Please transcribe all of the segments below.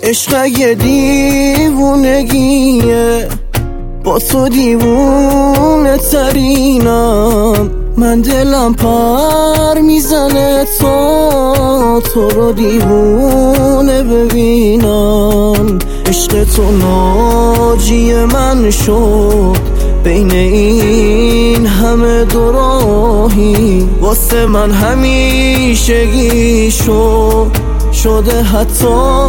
عشق یه دیوونگیه، با تو دیوونه ترینم. من دلم پر میزنه تا تو رو دیوونه ببینم. عشق تو ناجی من شد بین این همه دوراهی، واسه من همیشگی شده حتی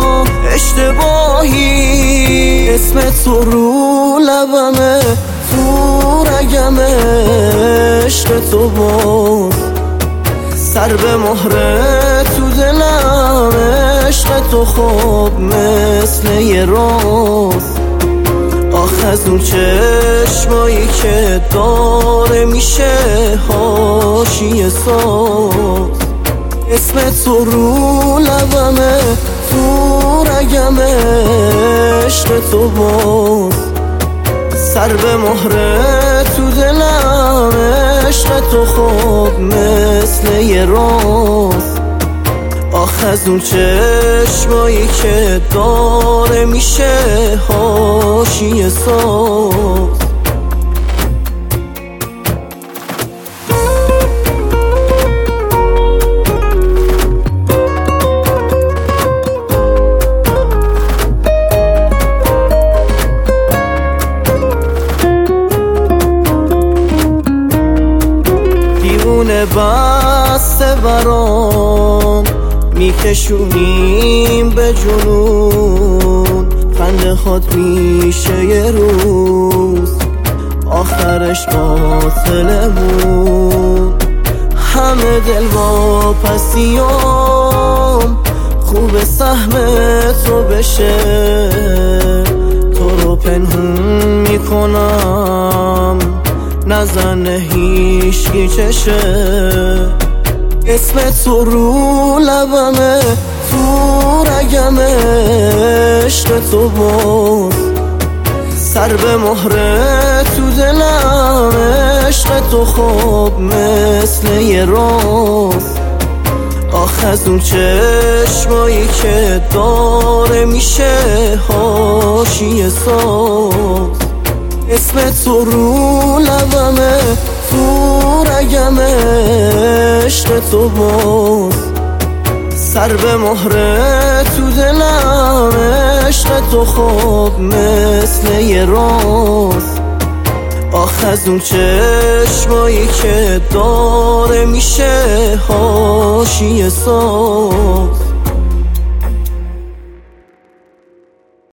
اشتباهی. اسم تو رو لبمه، تو رگمه، عشق تو باز سر به مهره تو دلم. عشق تو خواب مثل یه راز، آخ از اون چشمایی که داره میشه حاشیه ساز. اسم تو رو لبمه، تو رگمه، عشق تو باز سر به مهره تو دلم. عشق تو خواب مثل یه راز، آخ از اون چشمایی که داره میشه حاشیه ساز. دیوونه بسته برام میکشونیم به جنون، خنده خود میشه یه روز آخرش قاتلمون. همه دل واپسیام خوب سهم تو بشه، تو رو پنهون میکنم نزنه هیچکی چشه. اسم تو رو لبمه، تو رگمه، عشق تو باز سر به مهره تو دلم. عشق تو خواب مثل یه راز، آخ از اون چشمایی که داره میشه حاشیه ساز. اسم تو رو لبمه، تو رگمه، عشق تو باز سر به مهره تو دلم. عشق تو خواب مثل یه راز، آخ از اون چشمایی که داره میشه حاشیه ساز.